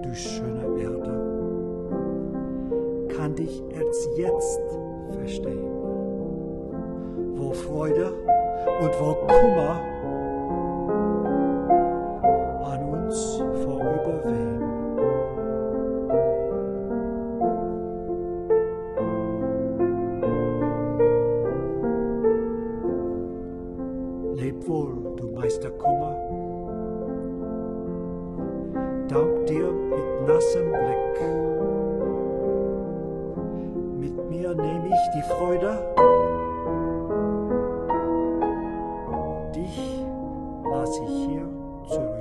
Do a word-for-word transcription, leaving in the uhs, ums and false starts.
du schöne Erde, kann dich erst jetzt verstehen, wo Freude und wo Kummer an uns vorüberwehen. Leb wohl, du Meister Kummer, dank dir mit nassem Blick. Mit mir nehme ich die Freude, dich lass ich hier zurück.